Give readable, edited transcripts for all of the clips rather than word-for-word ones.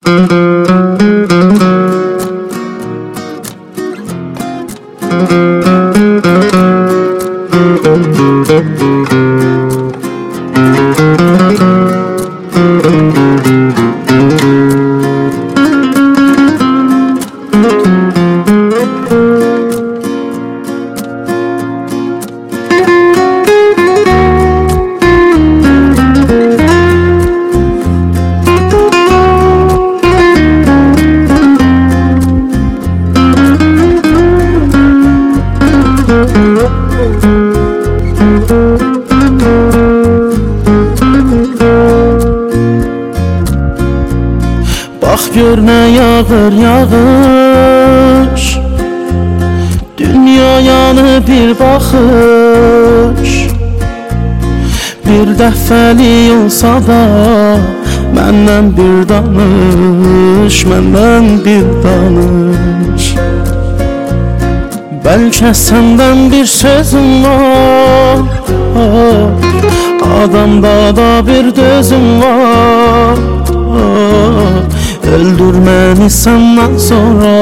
Bax gör nə yağır yağış, dünyayanı bir baxış. Bir dəfəli olsa da məndən bir danış, məndən bir danış. Bəlkə səndən bir sözüm var, adamda da bir dözüm var. Öldür məni səndən sonra,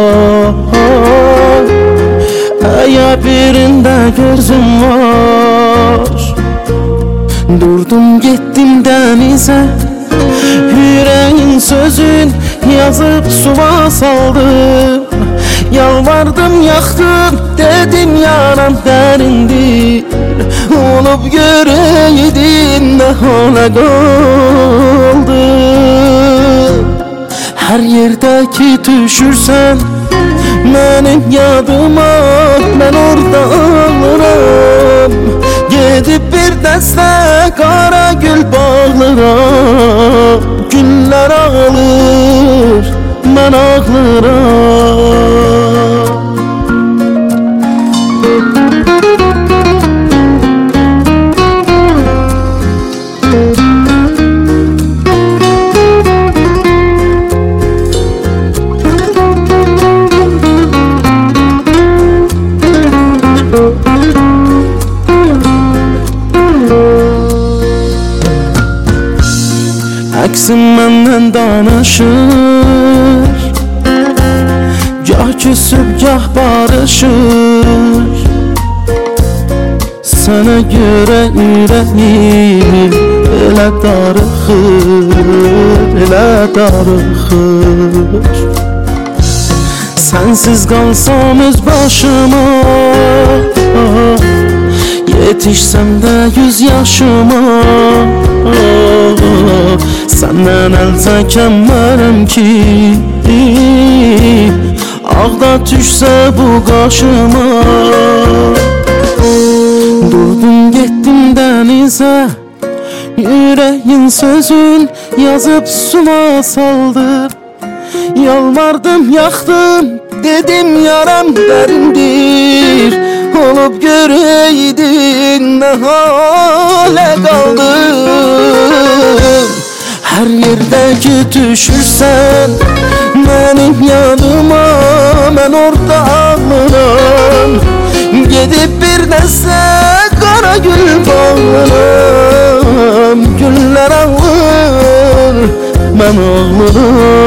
əgər birində gözüm var. Durdum getdim dənizə, yüreğin sözün yazıb suva saldım. Yalvardım yaxdım, dedim yaram dərindir. Olub görəydin nə hala qaldı. Hər yerdə ki düşürsən mənim yadıma, mən orada ağlıram. Gedib bir dəstə qara gül bağlıram. Günlər ağlır, mən ağlıram. Əksim məndən danışır, gah küsüb gah barışır. Sənə görə ürəyim elə darıxır, elə darıxır. Sənsiz qalsam öz başıma, yetişsəm də 100 yaşıma. Səndən əl çəkəmərəm ki, ağda düşsə bu qaşıma. Durdum getdim dənizə, yüreğin sözün yazıb suma saldım. Yalvardım yaxdım, dedim yaram dərindir. Olub görəydin nə halə qaldım. Hər yerdə ki düşürsən mənim yanıma, mən orada ağlıram. Gedib bir dəstə qara gül bağlıram. Günlər ağlar, mən ağlıram.